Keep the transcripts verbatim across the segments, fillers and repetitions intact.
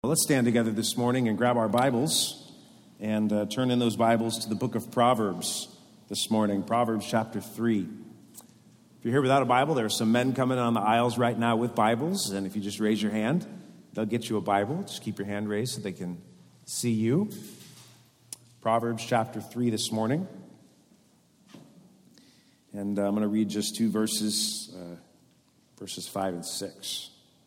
Well, let's stand together this morning and grab our Bibles and uh, turn in those Bibles to the book of Proverbs this morning, Proverbs chapter three. If you're here without a Bible, there are some men coming on the aisles right now with Bibles, and if you just raise your hand, they'll get you a Bible. Just keep your hand raised so they can see you. Proverbs chapter three this morning. And uh, I'm going to read just two verses, uh, verses five and six.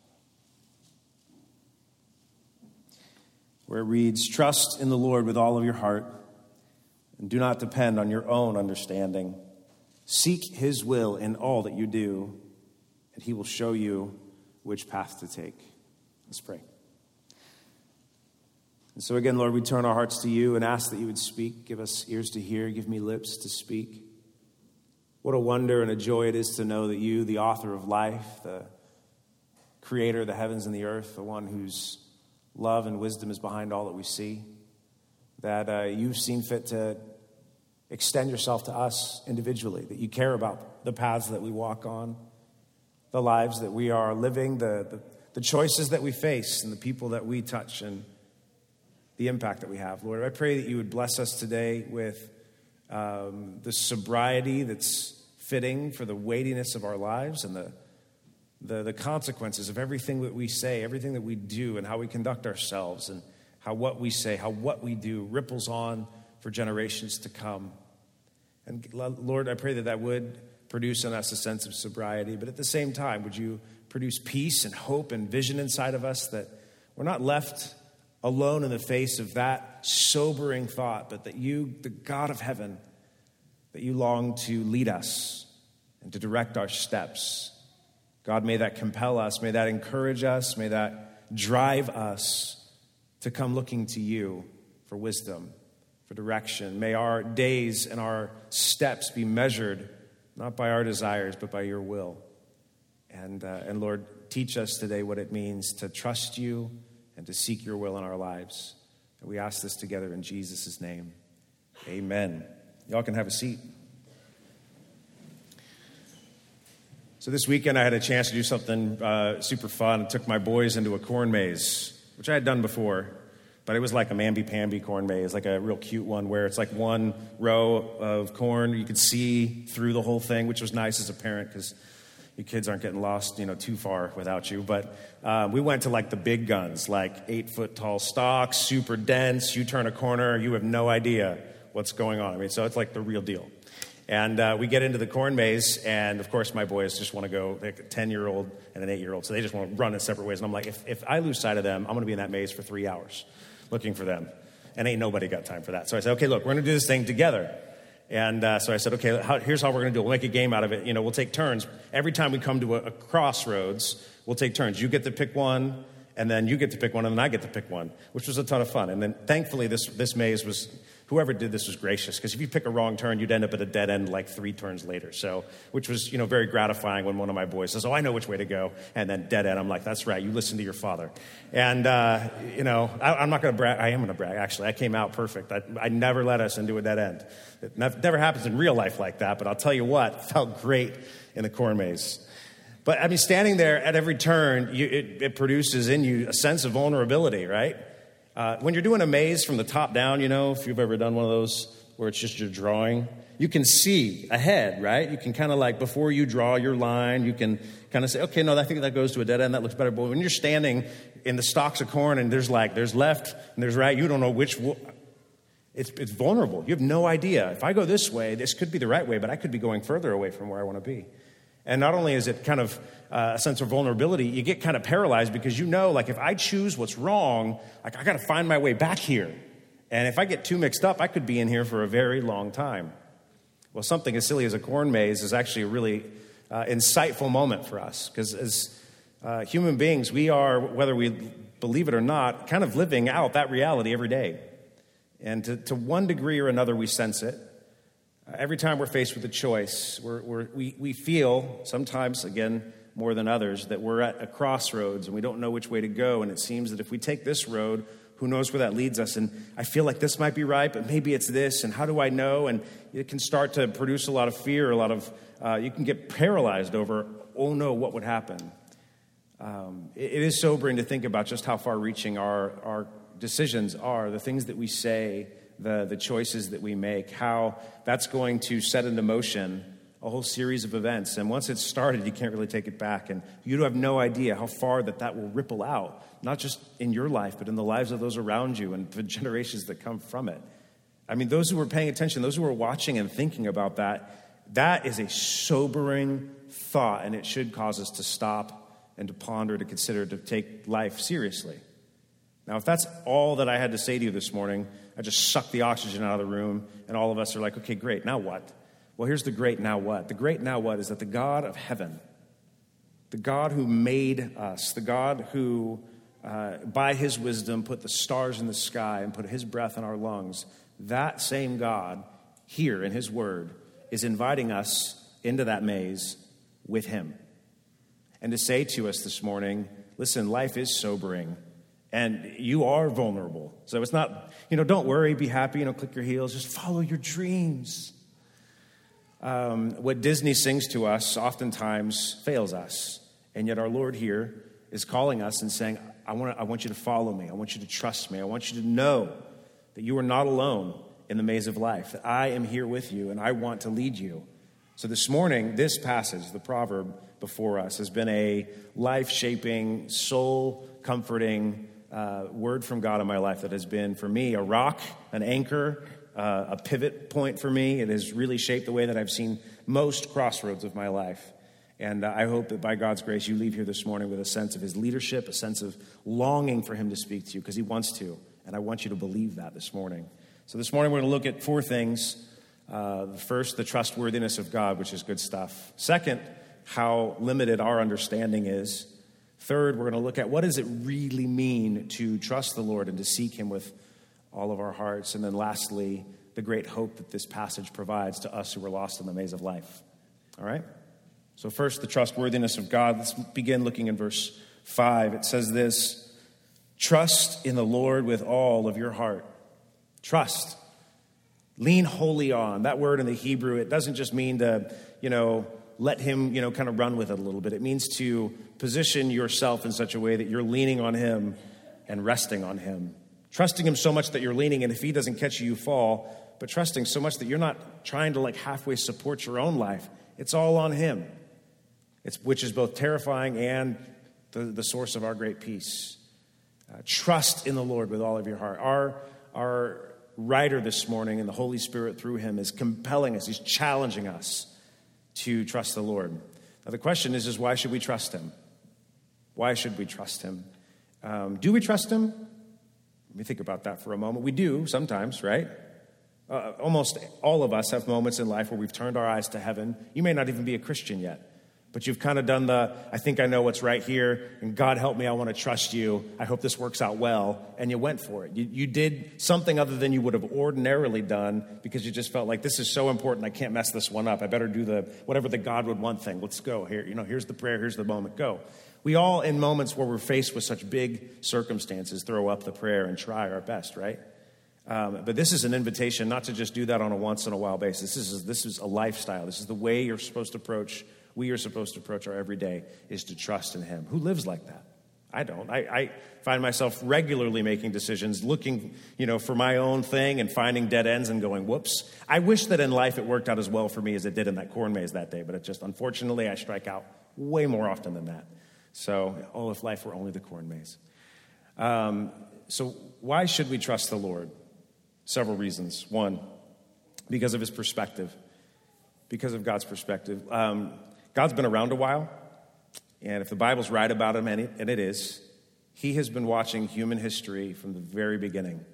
Where it reads, "Trust in the Lord with all of your heart, and do not depend on your own understanding. Seek his will in all that you do, and he will show you which path to take." Let's pray. And so again, Lord, we turn our hearts to you and ask that you would speak. Give us ears to hear. Give me lips to speak. What a wonder and a joy it is to know that you, the author of life, the creator of the heavens and the earth, the one whose love and wisdom is behind all that we see, that uh, you've seen fit to extend yourself to us individually, that you care about the paths that we walk on, the lives that we are living, the, the, the choices that we face, and the people that we touch, and the impact that we have. Lord, I pray that you would bless us today with um, the sobriety that's fitting for the weightiness of our lives and the The, the consequences of everything that we say, everything that we do, and how we conduct ourselves, and how what we say, how what we do ripples on for generations to come. And Lord, I pray that that would produce in us a sense of sobriety, but at the same time, would you produce peace and hope and vision inside of us, that we're not left alone in the face of that sobering thought, but that you, the God of heaven, that you long to lead us and to direct our steps. God, may that compel us, may that encourage us, may that drive us to come looking to you for wisdom, for direction. May our days and our steps be measured not by our desires, but by your will. And, uh, and Lord, teach us today what it means to trust you and to seek your will in our lives. And we ask this together in Jesus' name. Amen. Y'all can have a seat. So this weekend I had a chance to do something uh, super fun. I took my boys into a corn maze, which I had done before, but it was like a mamby-pamby corn maze, like a real cute one where it's like one row of corn. You could see through the whole thing, which was nice as a parent because your kids aren't getting lost, you know, too far without you. But uh, we went to like the big guns, like eight-foot tall stalks, super dense. You turn a corner, you have no idea what's going on. I mean, so it's like the real deal. And uh, we get into the corn maze, and of course my boys just want to go, like a ten-year-old and an eight-year-old, so they just want to run in separate ways. And I'm like, if, if I lose sight of them, I'm going to be in that maze for three hours looking for them. And ain't nobody got time for that. So I said, okay, look, we're going to do this thing together. And uh, so I said, okay, how, here's how we're going to do it. We'll make a game out of it. You know, we'll take turns. Every time we come to a, a crossroads, we'll take turns. You get to pick one, and then you get to pick one, and then I get to pick one, which was a ton of fun. And then thankfully this this maze was... Whoever did this was gracious, because if you pick a wrong turn, you'd end up at a dead end like three turns later. So, which was, you know, very gratifying when one of my boys says, "Oh, I know which way to go," and then dead end. I'm like, "That's right. You listen to your father." And uh, you know, I, I'm not going to brag. I am going to brag. Actually, I came out perfect. I, I never let us into a dead end. It never happens in real life like that. But I'll tell you what, it felt great in the corn maze. But I mean, standing there at every turn, you, it, it produces in you a sense of vulnerability, right? Uh, when you're doing a maze from the top down, you know, if you've ever done one of those where it's just your drawing, you can see ahead, right? You can kind of like, before you draw your line, you can kind of say, okay, no, I think that goes to a dead end. That looks better. But when you're standing in the stalks of corn and there's like, there's left and there's right, you don't know which, it's, it's vulnerable. You have no idea. If I go this way, this could be the right way, but I could be going further away from where I want to be. And not only is it kind of uh, a sense of vulnerability, you get kind of paralyzed because you know, like, if I choose what's wrong, like, I got to find my way back here. And if I get too mixed up, I could be in here for a very long time. Well, something as silly as a corn maze is actually a really uh, insightful moment for us, because as uh, human beings, we are, whether we believe it or not, kind of living out that reality every day. And to, to one degree or another, we sense it. Uh, every time we're faced with a choice, we're, we're, we we feel, sometimes, again, more than others, that we're at a crossroads and we don't know which way to go. And it seems that if we take this road, who knows where that leads us? And I feel like this might be right, but maybe it's this. And how do I know? And it can start to produce a lot of fear, a lot of, uh, you can get paralyzed over, oh no, what would happen? um, it, it is sobering to think about just how far-reaching our, our decisions are, the things that we say, the, the choices that we make, how that's going to set into motion a whole series of events. And once it's started, you can't really take it back. And you have no idea how far that that will ripple out, not just in your life, but in the lives of those around you and the generations that come from it. I mean, those who are paying attention, those who are watching and thinking about that, that is a sobering thought, and it should cause us to stop and to ponder, to consider, to take life seriously. Now, if that's all that I had to say to you this morning, I just sucked the oxygen out of the room, and all of us are like, okay, great, now what? Well, here's the great now what. The great now what is that the God of heaven, the God who made us, the God who, uh, by his wisdom, put the stars in the sky and put his breath in our lungs, that same God here in his word is inviting us into that maze with him. And to say to us this morning, listen, life is sobering. And you are vulnerable. So it's not, you know, don't worry, be happy, you know, click your heels, just follow your dreams. Um, what Disney sings to us oftentimes fails us. And yet our Lord here is calling us and saying, I want, I want you to follow me. I want you to trust me. I want you to know that you are not alone in the maze of life, that I am here with you and I want to lead you. So this morning, this passage, the proverb before us, has been a life-shaping, soul-comforting uh, word from God in my life that has been, for me, a rock, an anchor, Uh, a pivot point for me. It has really shaped the way that I've seen most crossroads of my life. And uh, I hope that by God's grace, you leave here this morning with a sense of his leadership, a sense of longing for him to speak to you, because he wants to. And I want you to believe that this morning. So this morning, we're going to look at four things. Uh, first, the trustworthiness of God, which is good stuff. Second, how limited our understanding is. Third, we're going to look at what does it really mean to trust the Lord and to seek him with all of our hearts. And then lastly, the great hope that this passage provides to us who are lost in the maze of life. All right? So first, the trustworthiness of God. Let's begin looking in verse five. It says this, trust in the Lord with all of your heart. Trust. Lean wholly on. That word in the Hebrew, it doesn't just mean to, you know, let him, you know, kind of run with it a little bit. It means to position yourself in such a way that you're leaning on him and resting on him. Trusting him so much that you're leaning, and if he doesn't catch you, you fall. But trusting so much that you're not trying to like halfway support your own life. It's all on him. It's which is both terrifying and the, the source of our great peace. Uh, trust in the Lord with all of your heart. Our, our writer this morning and the Holy Spirit through him is compelling us. He's challenging us to trust the Lord. Now the question is, is why should we trust him? Why should we trust him? Um, do we trust him? Let me think about that for a moment. We do sometimes, right? Uh, almost all of us have moments in life where we've turned our eyes to heaven. You may not even be a Christian yet, but you've kind of done the, I think I know what's right here, and God help me, I want to trust you. I hope this works out well, and you went for it. You, you did something other than you would have ordinarily done because you just felt like this is so important, I can't mess this one up. I better do the whatever the God would want thing. Let's go. Here, you know, here's the prayer, here's the moment, go. We all, in moments where we're faced with such big circumstances, throw up the prayer and try our best, right? Um, but this is an invitation not to just do that on a once-in-a-while basis. This is, this is a lifestyle. This is the way you're supposed to approach, we are supposed to approach our everyday, is to trust in him. Who lives like that? I don't. I, I find myself regularly making decisions, looking, you know, for my own thing and finding dead ends and going, whoops. I wish that in life it worked out as well for me as it did in that corn maze that day, but it just, unfortunately, I strike out way more often than that. So, oh, if life were only the corn maze. Um, so why should we trust the Lord? Several reasons. One, because of his perspective. Because of God's perspective. Um, God's been around a while, and if the Bible's right about him, and it, and it is, he has been watching human history from the very beginning.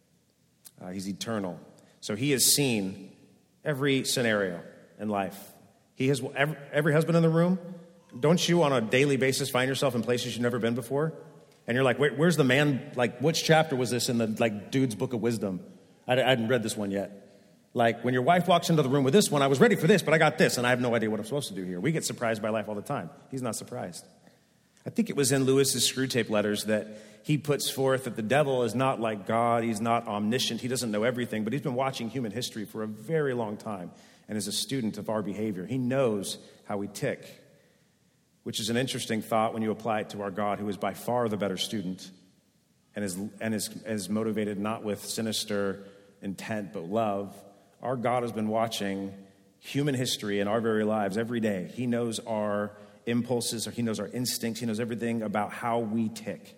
Uh, he's eternal. So he has seen every scenario in life. He has, every, every husband in the room, don't you on a daily basis find yourself in places you've never been before? And you're like, Where, where's the man, like, which chapter was this in the, like, dude's book of wisdom? I, I hadn't read this one yet. Like, when your wife walks into the room with this one, I was ready for this, but I got this, and I have no idea what I'm supposed to do here. We get surprised by life all the time. He's not surprised. I think it was in Lewis's Screwtape Letters that he puts forth that the devil is not like God. He's not omniscient. He doesn't know everything, but he's been watching human history for a very long time and is a student of our behavior. He knows how we tick. which is an interesting thought when you apply it to our God, who is by far the better student and is, and is, is motivated not with sinister intent but love. Our God has been watching human history in our very lives every day. He knows our impulses, or he knows our instincts. He knows everything about how we tick.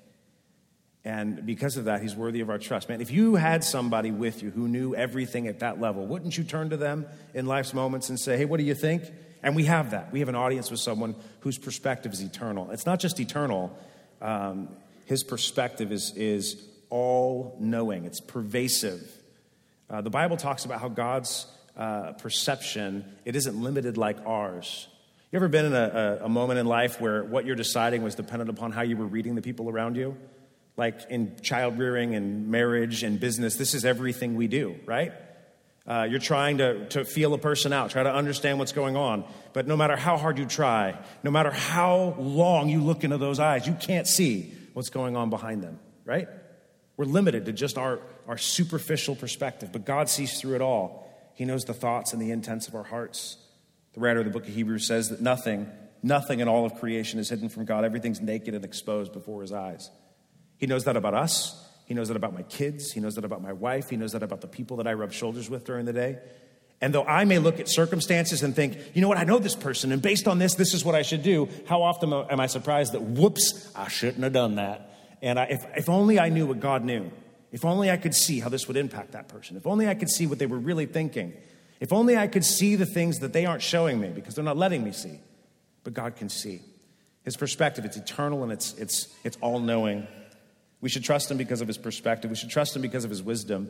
And because of that, he's worthy of our trust. Man, if you had somebody with you who knew everything at that level, wouldn't you turn to them in life's moments and say, hey, what do you think? And we have that. We have an audience with someone whose perspective is eternal. It's not just eternal. Um, his perspective is, is all-knowing. It's pervasive. Uh, the Bible talks about how God's uh, perception, it isn't limited like ours. You ever been in a, a, a moment in life where what you're deciding was dependent upon how you were reading the people around you? Like in child rearing and marriage and business, this is everything we do, right? Uh, you're trying to, to feel a person out, try to understand what's going on. But no matter how hard you try, no matter how long you look into those eyes, you can't see what's going on behind them, right? We're limited to just our, our superficial perspective, but God sees through it all. He knows the thoughts and the intents of our hearts. The writer of the book of Hebrews says that nothing, nothing in all of creation is hidden from God. Everything's naked and exposed before his eyes. He knows that about us. He knows that about my kids. He knows that about my wife. He knows that about the people that I rub shoulders with during the day. And though I may look at circumstances and think, you know what, I know this person, and based on this, this is what I should do, how often am I surprised that, whoops, I shouldn't have done that. And I, if, if only I knew what God knew. If only I could see how this would impact that person. If only I could see what they were really thinking. If only I could see the things that they aren't showing me because they're not letting me see. But God can see. His perspective, it's eternal and it's it's it's all-knowing. We should trust him because of his perspective. We should trust him because of his wisdom.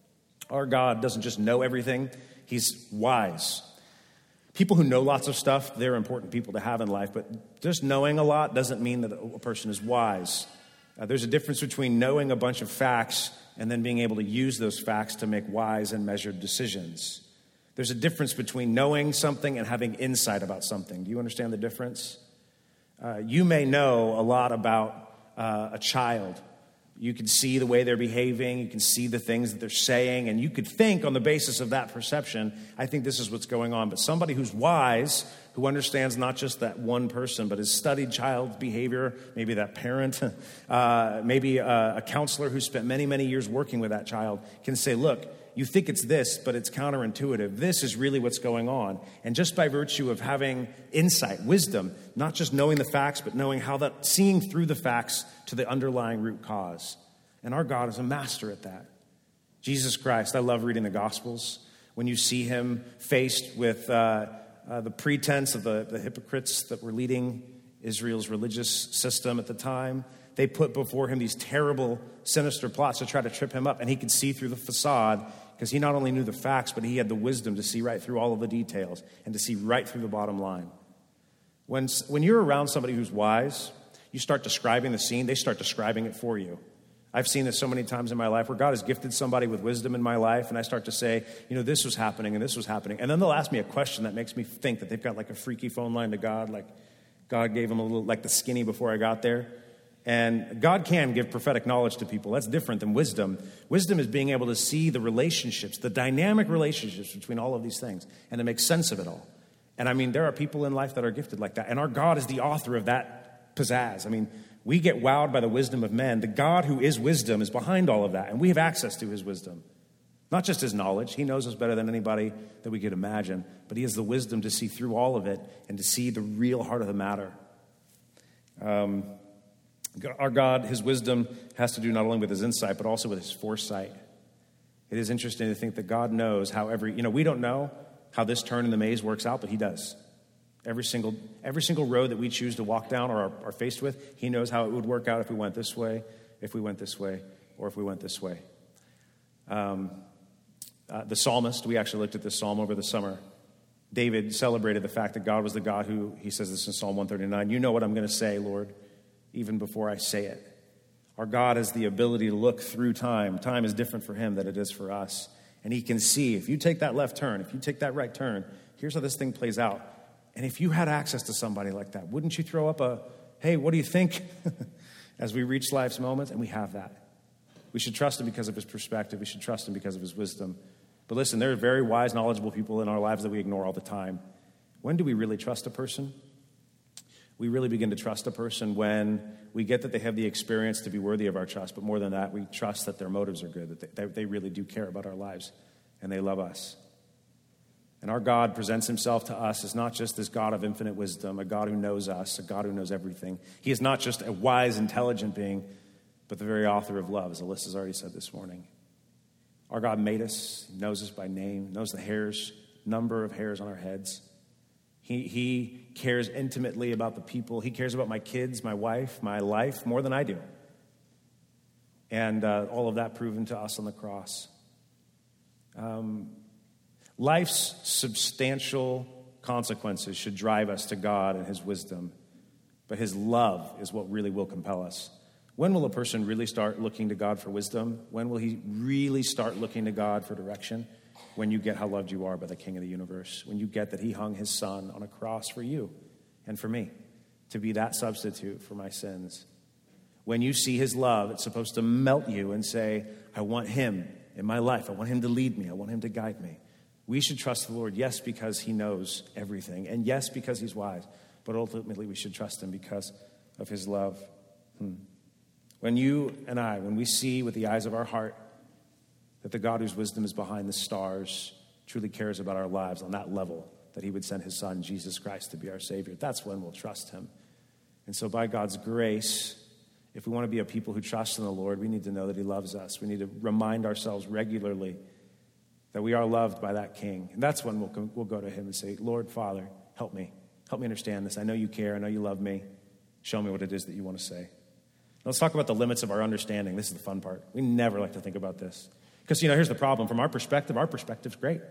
Our God doesn't just know everything. He's wise. People who know lots of stuff, they're important people to have in life. But just knowing a lot doesn't mean that a person is wise. Uh, there's a difference between knowing a bunch of facts and then being able to use those facts to make wise and measured decisions. There's a difference between knowing something and having insight about something. Do you understand the difference? Uh, you may know a lot about uh, a child. You can see the way they're behaving. You can see the things that they're saying. And you could think on the basis of that perception, I think this is what's going on. But somebody who's wise, who understands not just that one person, but has studied child behavior, maybe that parent, uh, maybe a, a counselor who spent many, many years working with that child, can say, look, you think it's this, but it's counterintuitive. This is really what's going on. And just by virtue of having insight, wisdom, not just knowing the facts, but knowing how that, seeing through the facts to the underlying root cause. And our God is a master at that. Jesus Christ, I love reading the Gospels. When you see him faced with uh, uh, the pretense of the, the hypocrites that were leading Israel's religious system at the time, they put before him these terrible, sinister plots to try to trip him up. And he could see through the facade because he not only knew the facts, but he had the wisdom to see right through all of the details and to see right through the bottom line. When, when you're around somebody who's wise, you start describing the scene, they start describing it for you. I've seen this so many times in my life where God has gifted somebody with wisdom in my life, and I start to say, you know, this was happening and this was happening. And then they'll ask me a question that makes me think that they've got like a freaky phone line to God, like God gave them a little, like the skinny before I got there. And God can give prophetic knowledge to people. That's different than wisdom. Wisdom is being able to see the relationships, the dynamic relationships between all of these things, and to make sense of it all. And I mean, there are people in life that are gifted like that. And our God is the author of that pizzazz. I mean, we get wowed by the wisdom of men. The God who is wisdom is behind all of that. And we have access to his wisdom. Not just his knowledge. He knows us better than anybody that we could imagine. But he has the wisdom to see through all of it and to see the real heart of the matter. Um... Our God, his wisdom has to do not only with his insight, but also with his foresight. It is interesting to think that God knows how every, you know, we don't know how this turn in the maze works out, but he does. Every single every single road that we choose to walk down or are, are faced with, he knows how it would work out if we went this way, if we went this way, or if we went this way. Um, uh, the psalmist, we actually looked at this psalm over the summer. David celebrated the fact that God was the God who, he says this in Psalm one thirty-nine, you know what I'm going to say, Lord, even before I say it. Our God has the ability to look through time. Time is different for him than it is for us. And he can see, if you take that left turn, if you take that right turn, here's how this thing plays out. And if you had access to somebody like that, wouldn't you throw up a, hey, what do you think? As we reach life's moments, and we have that. We should trust him because of his perspective. We should trust him because of his wisdom. But listen, there are very wise, knowledgeable people in our lives that we ignore all the time. When do we really trust a person? We really begin to trust a person when we get that they have the experience to be worthy of our trust. But more than that, we trust that their motives are good, that they, they really do care about our lives and they love us. And our God presents himself to us as not just this God of infinite wisdom, a God who knows us, a God who knows everything. He is not just a wise, intelligent being, but the very author of love, as Alyssa's already said this morning. Our God made us, knows us by name, knows the hairs, number of hairs on our heads. He, he cares intimately about the people. He cares about my kids, my wife, my life more than I do. And uh, all of that proven to us on the cross. Um, life's substantial consequences should drive us to God and his wisdom. But his love is what really will compel us. When will a person really start looking to God for wisdom? When will he really start looking to God for direction? When you get how loved you are by the King of the universe. When you get that he hung his son on a cross for you and for me to be that substitute for my sins. When you see his love, it's supposed to melt you and say, I want him in my life. I want him to lead me. I want him to guide me. We should trust the Lord, yes, because he knows everything. And yes, because he's wise. But ultimately, we should trust him because of his love. Hmm. When you and I, when we see with the eyes of our heart that the God whose wisdom is behind the stars truly cares about our lives on that level, that he would send his son, Jesus Christ, to be our Savior, that's when we'll trust him. And so by God's grace, if we want to be a people who trust in the Lord, we need to know that he loves us. We need to remind ourselves regularly that we are loved by that King. And that's when we'll, we'll go to him and say, Lord, Father, help me. Help me understand this. I know you care. I know you love me. Show me what it is that you want to say. Now, let's talk about the limits of our understanding. This is the fun part. We never like to think about this. Because, you know, here's the problem. From our perspective, our perspective's great.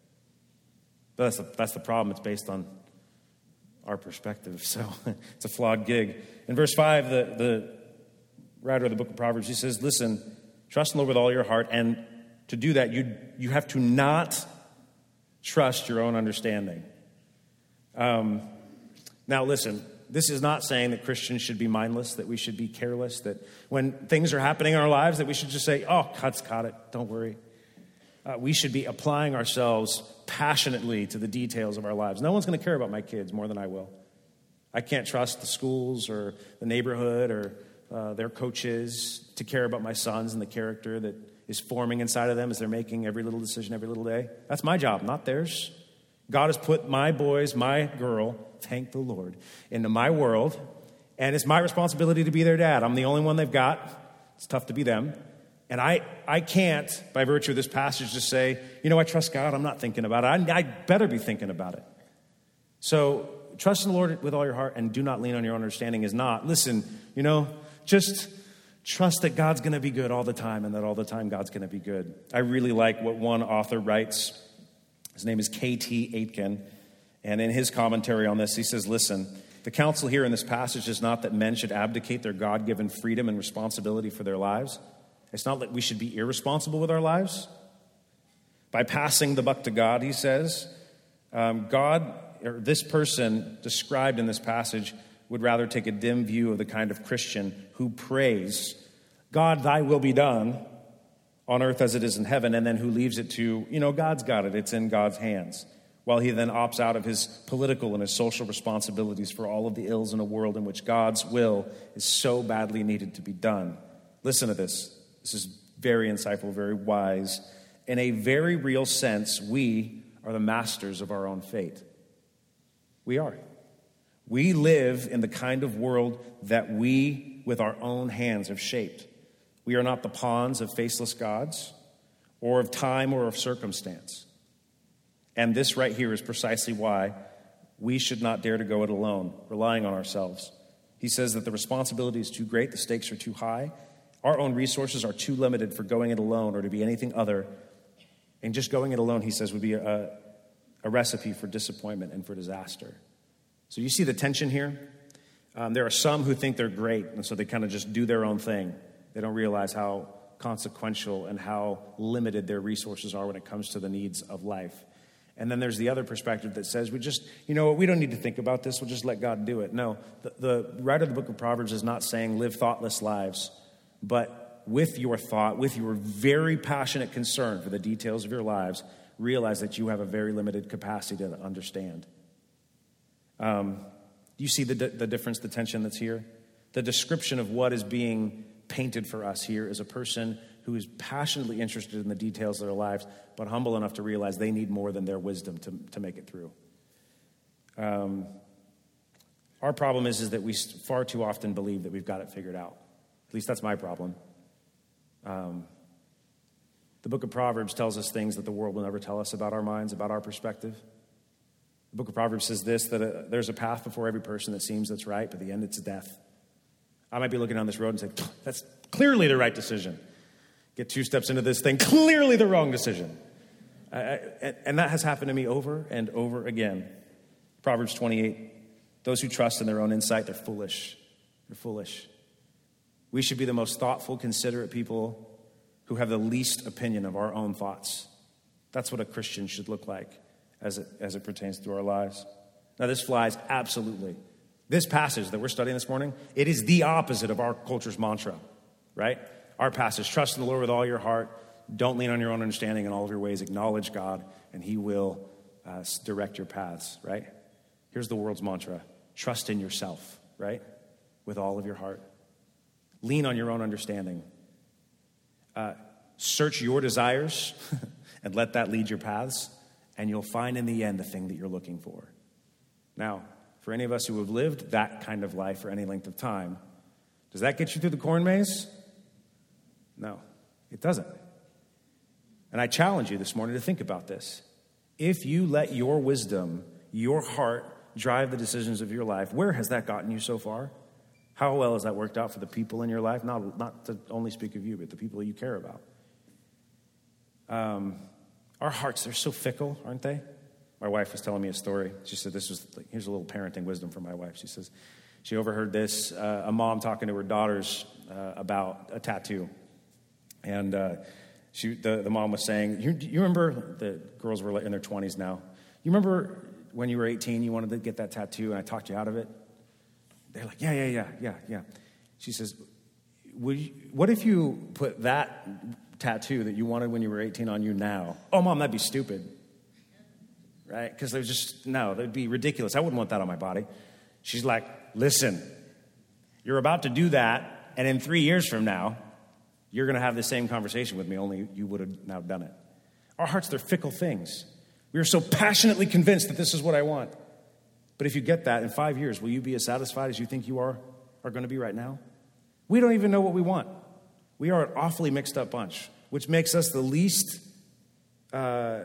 But that's the, that's the problem. It's based on our perspective. So it's a flawed gig. In verse five, the, the writer of the book of Proverbs, he says, listen, trust in the Lord with all your heart. And to do that, you, you have to not trust your own understanding. Um, now, listen. This is not saying that Christians should be mindless, that we should be careless, that when things are happening in our lives, that we should just say, oh, God's got it, don't worry. Uh, we should be applying ourselves passionately to the details of our lives. No one's going to care about my kids more than I will. I can't trust the schools or the neighborhood or uh, their coaches to care about my sons and the character that is forming inside of them as they're making every little decision every little day. That's my job, not theirs. God has put my boys, my girl, thank the Lord, into my world, and it's my responsibility to be their dad. I'm the only one they've got. It's tough to be them. And I, I can't, by virtue of this passage, just say, you know, I trust God. I'm not thinking about it. I, I better be thinking about it. So trust in the Lord with all your heart and do not lean on your own understanding is not. Listen, you know, just trust that God's going to be good all the time and that all the time God's going to be good. I really like what one author writes. His name is K T Aitken. And in his commentary on this, he says, listen, the counsel here in this passage is not that men should abdicate their God-given freedom and responsibility for their lives. It's not that we should be irresponsible with our lives. By passing the buck to God, he says, um, God, or this person described in this passage, would rather take a dim view of the kind of Christian who prays, God, thy will be done on earth as it is in heaven, and then who leaves it to, you know, God's got it. It's in God's hands. While he then opts out of his political and his social responsibilities for all of the ills in a world in which God's will is so badly needed to be done. Listen to this. This is very insightful, very wise. In a very real sense, we are the masters of our own fate. We are. We live in the kind of world that we, with our own hands, have shaped. We are not the pawns of faceless gods or of time or of circumstance. And this right here is precisely why we should not dare to go it alone, relying on ourselves. He says that the responsibility is too great, the stakes are too high, our own resources are too limited for going it alone or to be anything other. And just going it alone, he says, would be a, a recipe for disappointment and for disaster. So you see the tension here? Um, there are some who think they're great, and so they kind of just do their own thing. They don't realize how consequential and how limited their resources are when it comes to the needs of life. And then there's the other perspective that says, we just, you know what, we don't need to think about this. We'll just let God do it. No, the, the writer of the book of Proverbs is not saying live thoughtless lives, but with your thought, with your very passionate concern for the details of your lives, realize that you have a very limited capacity to understand. Um, Do you see the, the difference, the tension that's here? The description of what is being painted for us here is a person who is passionately interested in the details of their lives, but humble enough to realize they need more than their wisdom to, to make it through. Um, our problem is, is that we far too often believe that we've got it figured out. At least that's my problem. Um, the book of Proverbs tells us things that the world will never tell us about our minds, about our perspective. The book of Proverbs says this, that a, there's a path before every person that seems that's right, but the end it's death. I might be looking down this road and say, that's clearly the right decision. Get two steps into this thing, clearly the wrong decision. I, I, and that has happened to me over and over again. Proverbs twenty-eight, those who trust in their own insight, they're foolish. They're foolish. We should be the most thoughtful, considerate people who have the least opinion of our own thoughts. That's what a Christian should look like as it, as it pertains to our lives. Now, this flies absolutely. This passage that we're studying this morning, it is the opposite of our culture's mantra, right? Our passage, trust in the Lord with all your heart. Don't lean on your own understanding in all of your ways. Acknowledge God, and he will uh, direct your paths, right? Here's the world's mantra. Trust in yourself, right? With all of your heart. Lean on your own understanding. Uh, search your desires and let that lead your paths, and you'll find in the end the thing that you're looking for. Now, for any of us who have lived that kind of life for any length of time, does that get you through the corn maze? No, it doesn't. And I challenge you this morning to think about this. If you let your wisdom, your heart, drive the decisions of your life, where has that gotten you so far? How well has that worked out for the people in your life? Not, not to only speak of you, but the people you care about. Um, our hearts, they're so fickle, aren't they? My wife was telling me a story. She said, this was, like, here's a little parenting wisdom from my wife. She says, she overheard this, uh, a mom talking to her daughters uh, about a tattoo. And uh, she, the, the mom was saying, you, you remember, the girls were in their twenties now. You remember when you were eighteen, you wanted to get that tattoo and I talked you out of it? They're like, yeah, yeah, yeah, yeah, yeah. She says, Would you, what if you put that tattoo that you wanted when you were eighteen on you now? Oh, Mom, that'd be stupid. Right? Because there's just, no, that'd be ridiculous. I wouldn't want that on my body. She's like, listen, you're about to do that, and in three years from now, you're going to have the same conversation with me, only you would have now done it. Our hearts, they're fickle things. We are so passionately convinced that this is what I want. But if you get that in five years, will you be as satisfied as you think you are, are going to be right now? We don't even know what we want. We are an awfully mixed up bunch, which makes us the least, uh,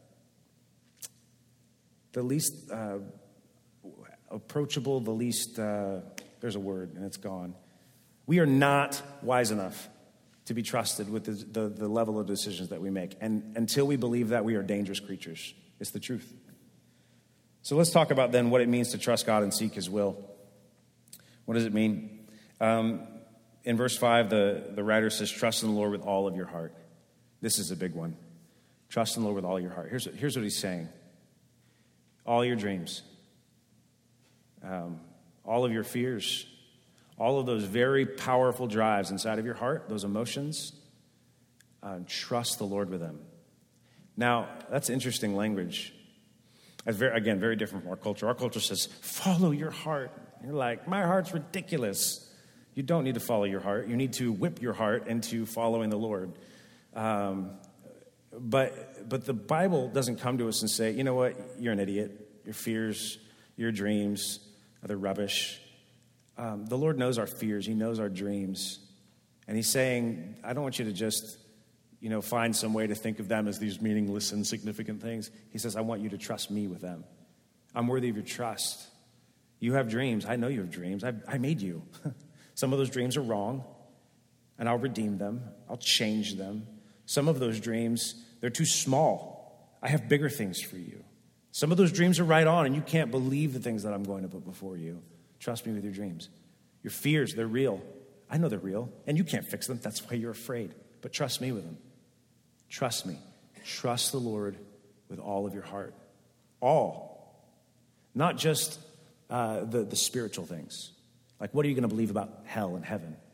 the least uh, approachable, the least, uh, there's a word and it's gone. We are not wise enough to be trusted with the, the, the level of decisions that we make. And until we believe that, we are dangerous creatures. It's the truth. So let's talk about then what it means to trust God and seek his will. What does it mean? Um, in verse five, the, the writer says, trust in the Lord with all of your heart. This is a big one. Trust in the Lord with all your heart. Here's, here's what he's saying. All your dreams, um, all of your fears, all of those very powerful drives inside of your heart, those emotions, uh, trust the Lord with them. Now, that's interesting language. That's very, again, very different from our culture. Our culture says, follow your heart. You're like, my heart's ridiculous. You don't need to follow your heart. You need to whip your heart into following the Lord. Um, but but the Bible doesn't come to us and say, you know what, you're an idiot. Your fears, your dreams, they're rubbish. Um, the Lord knows our fears. He knows our dreams. And he's saying, I don't want you to just, you know, find some way to think of them as these meaningless, insignificant things. He says, I want you to trust me with them. I'm worthy of your trust. You have dreams. I know you have dreams. I, I made you. Some of those dreams are wrong, and I'll redeem them. I'll change them. Some of those dreams, they're too small. I have bigger things for you. Some of those dreams are right on, and you can't believe the things that I'm going to put before you. Trust me with your dreams. Your fears, they're real. I know they're real, and you can't fix them. That's why you're afraid. But trust me with them. Trust me. Trust the Lord with all of your heart. All. Not just uh, the, the spiritual things. Like, what are you going to believe about hell and heaven?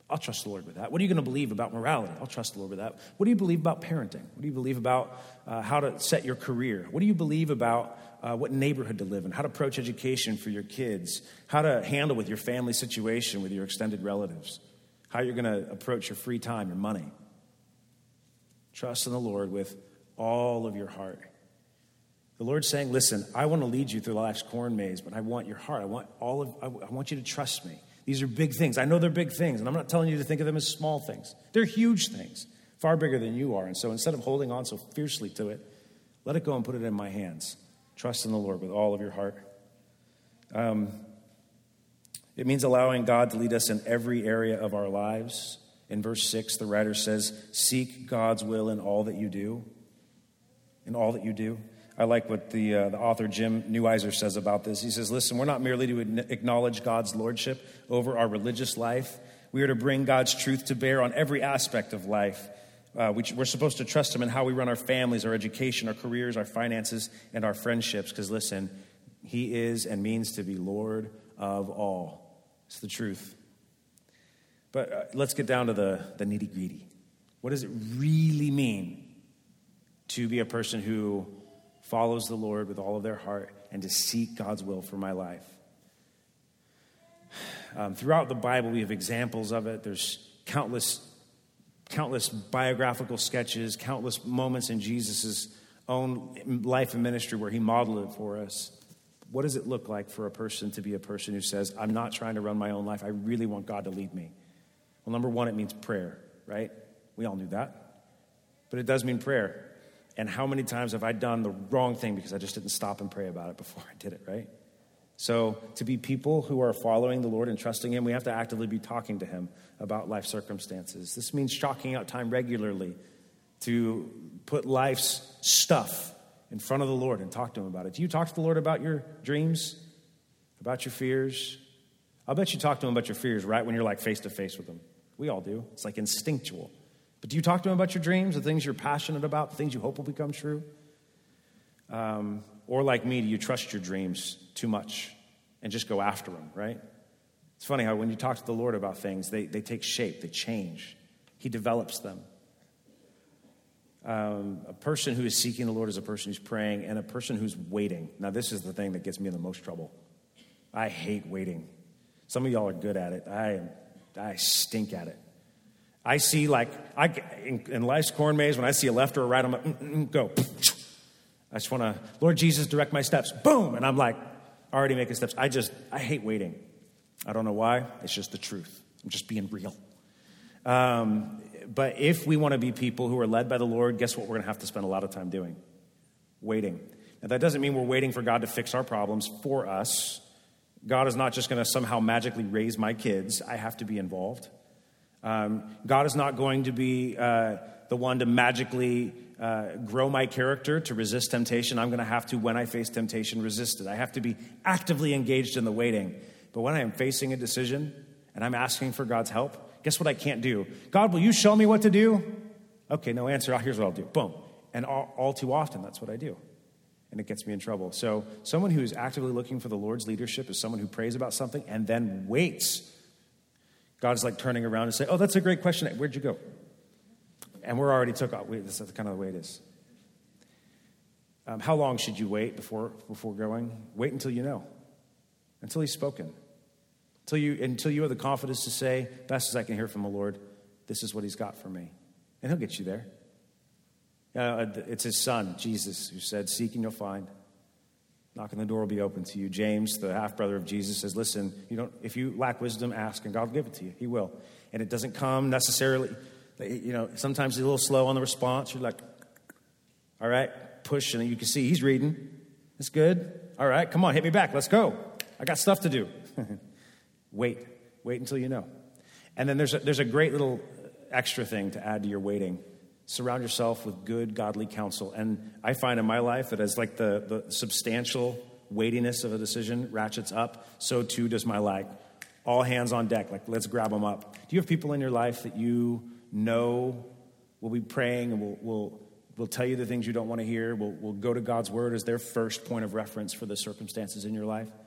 I'll trust the Lord with that. What are you going to believe about morality? I'll trust the Lord with that. What do you believe about parenting? What do you believe about uh, how to set your career? What do you believe about uh, what neighborhood to live in? How to approach education for your kids? How to handle with your family situation, with your extended relatives? How you're going to approach your free time, your money? Trust in the Lord with all of your heart. The Lord's saying, listen, I want to lead you through life's corn maze, but I want your heart. I want all of. I want you to trust me. These are big things. I know they're big things, and I'm not telling you to think of them as small things. They're huge things, far bigger than you are. And so instead of holding on so fiercely to it, let it go and put it in my hands. Trust in the Lord with all of your heart. Um, it means allowing God to lead us in every area of our lives. In verse six, the writer says, seek God's will in all that you do. In all that you do. I like what the uh, the author Jim Neuweiser says about this. He says, listen, we're not merely to acknowledge God's lordship over our religious life. We are to bring God's truth to bear on every aspect of life. Uh, we, we're supposed to trust him in how we run our families, our education, our careers, our finances, and our friendships. Because listen, he is and means to be Lord of all. It's the truth. But uh, let's get down to the, the nitty-gritty. What does it really mean to be a person who follows the Lord with all of their heart and to seek God's will for my life? Um, throughout the Bible, we have examples of it. There's countless, countless biographical sketches, countless moments in Jesus' own life and ministry where he modeled it for us. What does it look like for a person to be a person who says, I'm not trying to run my own life. I really want God to lead me? Well, number one, it means prayer, right? We all knew that. But it does mean prayer. And how many times have I done the wrong thing because I just didn't stop and pray about it before I did it, right? So to be people who are following the Lord and trusting him, we have to actively be talking to him about life circumstances. This means chalking out time regularly to put life's stuff in front of the Lord and talk to him about it. Do you talk to the Lord about your dreams, about your fears? I'll bet you talk to him about your fears right when you're like face to face with him. We all do. It's like instinctual. But do you talk to him about your dreams, the things you're passionate about, the things you hope will become true? Um, or like me, do you trust your dreams too much and just go after them, right? It's funny how when you talk to the Lord about things, they, they take shape, they change. He develops them. Um, a person who is seeking the Lord is a person who's praying, and a person who's waiting. Now, this is the thing that gets me in the most trouble. I hate waiting. Some of y'all are good at it. I am, I stink at it. I see, like, I, in, in life's corn maze, when I see a left or a right, I'm like, mm, mm, go. I just want to, Lord Jesus, direct my steps. Boom. And I'm like, already making steps. I just, I hate waiting. I don't know why. It's just the truth. I'm just being real. Um, but if we want to be people who are led by the Lord, guess what we're going to have to spend a lot of time doing? Waiting. Now, that doesn't mean we're waiting for God to fix our problems for us. God is not just going to somehow magically raise my kids. I have to be involved. Um, God is not going to be uh, the one to magically uh, grow my character to resist temptation. I'm going to have to, when I face temptation, resist it. I have to be actively engaged in the waiting. But when I am facing a decision and I'm asking for God's help, guess what I can't do? God, will you show me what to do? Okay, no answer. Here's what I'll do. Boom. And all, all too often, that's what I do. And it gets me in trouble. So someone who is actively looking for the Lord's leadership is someone who prays about something and then waits. God's like turning around and saying, oh, that's a great question. Where'd you go? And we're already took off. This is kind of the way it is. Um, how long should you wait before before going? Wait until you know. Until he's spoken. Until you, until you have the confidence to say, best as I can hear from the Lord, this is what he's got for me. And he'll get you there. Uh, it's his son, Jesus, who said, seek and you'll find. Knock and the door will be open to you. James, the half-brother of Jesus, says, listen, you don't, if you lack wisdom, ask, and God will give it to you. He will. And it doesn't come necessarily, you know, sometimes he's a little slow on the response. You're like, all right, push, and you can see he's reading. It's good. All right, come on, hit me back. Let's go. I got stuff to do. Wait. Wait until you know. And then there's a, there's a great little extra thing to add to your waiting. Surround yourself with good, godly counsel. And I find in my life that as like the, the substantial weightiness of a decision ratchets up, so too does my like all hands on deck. Like, let's grab them up. Do you have people in your life that you know will be praying and will will will tell you the things you don't want to hear, will will go to God's word as their first point of reference for the circumstances in your life?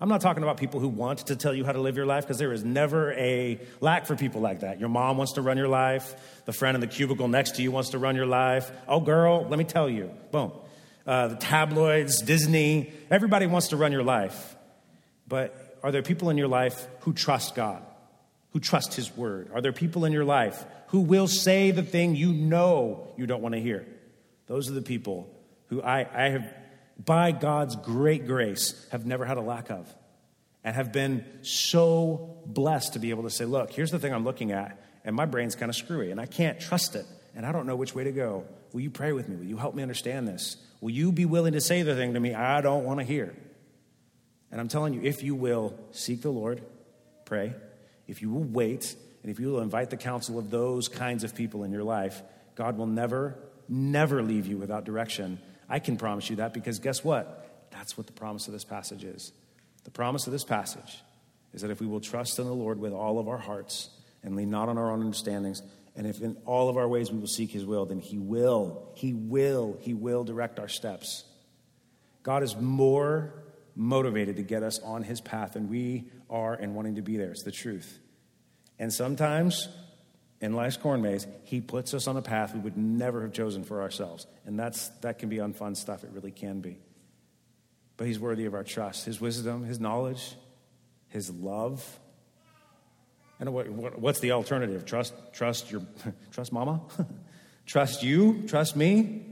I'm not talking about people who want to tell you how to live your life, because there is never a lack for people like that. Your mom wants to run your life. The friend in the cubicle next to you wants to run your life. Oh, girl, let me tell you. Boom. Uh, the tabloids, Disney, everybody wants to run your life. But are there people in your life who trust God, who trust his word? Are there people in your life who will say the thing you know you don't want to hear? Those are the people who I, I have, by God's great grace, have never had a lack of, and have been so blessed to be able to say, look, here's the thing I'm looking at, and my brain's kind of screwy, and I can't trust it, and I don't know which way to go. Will you pray with me? Will you help me understand this? Will you be willing to say the thing to me I don't want to hear? And I'm telling you, if you will seek the Lord, pray, if you will wait, and if you will invite the counsel of those kinds of people in your life, God will never, never leave you without direction. I can promise you that, because guess what? That's what the promise of this passage is. The promise of this passage is that if we will trust in the Lord with all of our hearts and lean not on our own understandings, and if in all of our ways we will seek his will, then he will, he will, he will direct our steps. God is more motivated to get us on his path than we are in wanting to be there. It's the truth. And sometimes in life's corn maze, he puts us on a path we would never have chosen for ourselves. And that's that can be unfun stuff. It really can be. But he's worthy of our trust. His wisdom, his knowledge, his love. And what, what, what's the alternative? Trust, trust your, trust mama? Trust you? Trust me?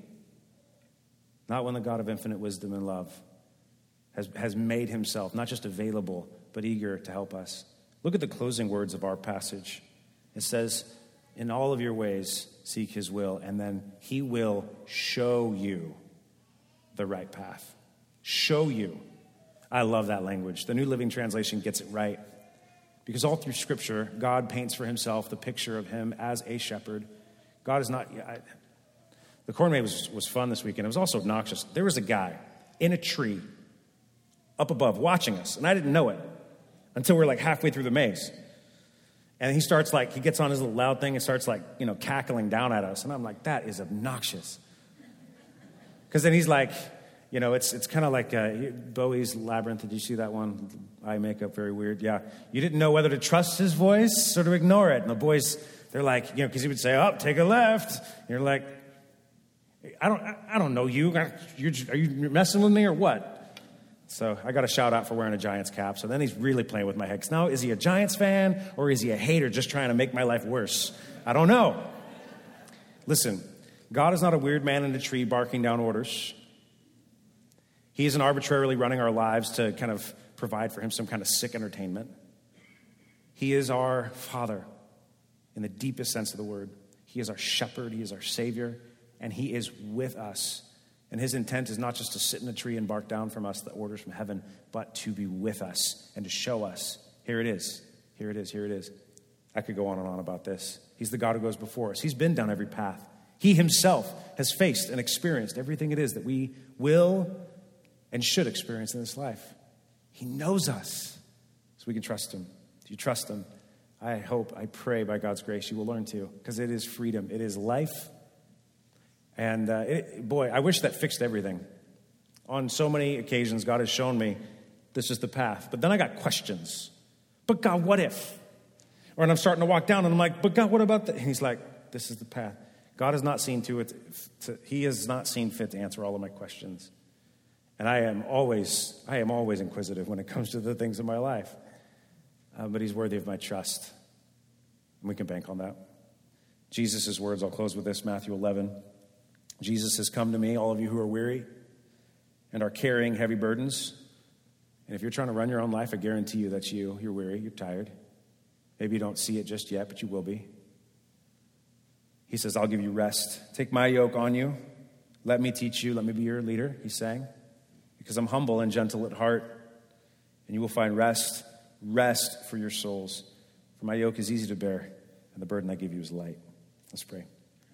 Not when the God of infinite wisdom and love has, has made himself not just available, but eager to help us. Look at the closing words of our passage. It says, in all of your ways, seek his will, and then he will show you the right path. Show you. I love that language. The New Living Translation gets it right. Because all through Scripture, God paints for himself the picture of him as a shepherd. God is not... I, the corn maze was, was fun this weekend. It was also obnoxious. There was a guy in a tree up above watching us, and I didn't know it until we we're like halfway through the maze. And he starts like, he gets on his little loud thing and starts like, you know, cackling down at us. And I'm like, that is obnoxious. Because then he's like, you know, it's it's kind of like uh, Bowie's Labyrinth. Did you see that one? Eye makeup, very weird. Yeah. You didn't know whether to trust his voice or to ignore it. And the boys, they're like, you know, because he would say, oh, take a left. And you're like, I don't I don't know you. You're, are you messing with me or what? So I got a shout out for wearing a Giants cap. So then he's really playing with my head. 'Cause now, is he a Giants fan or is he a hater just trying to make my life worse? I don't know. Listen, God is not a weird man in a tree barking down orders. He isn't arbitrarily running our lives to kind of provide for him some kind of sick entertainment. He is our Father in the deepest sense of the word. He is our shepherd. He is our Savior. And he is with us. And his intent is not just to sit in a tree and bark down from us the orders from heaven, but to be with us and to show us, here it is, here it is, here it is. I could go on and on about this. He's the God who goes before us. He's been down every path. He himself has faced and experienced everything it is that we will and should experience in this life. He knows us, so we can trust him. If you trust him, I hope, I pray by God's grace you will learn to, because it is freedom. It is life. And uh, it, boy, I wish that fixed everything. On so many occasions, God has shown me this is the path. But then I got questions. But God, what if? Or and I'm starting to walk down and I'm like, but God, what about that? And he's like, this is the path. God has not seen to it. To, he has not seen fit to answer all of my questions. And I am always, I am always inquisitive when it comes to the things in my life. Uh, but he's worthy of my trust. And we can bank on that. Jesus' words, I'll close with this, Matthew eleven. Jesus has come to me, all of you who are weary and are carrying heavy burdens. And if you're trying to run your own life, I guarantee you that's you. You're weary, you're tired. Maybe you don't see it just yet, but you will be. He says, I'll give you rest. Take my yoke on you. Let me teach you. Let me be your leader, he's saying. Because I'm humble and gentle at heart. And you will find rest, rest for your souls. For my yoke is easy to bear, and the burden I give you is light. Let's pray.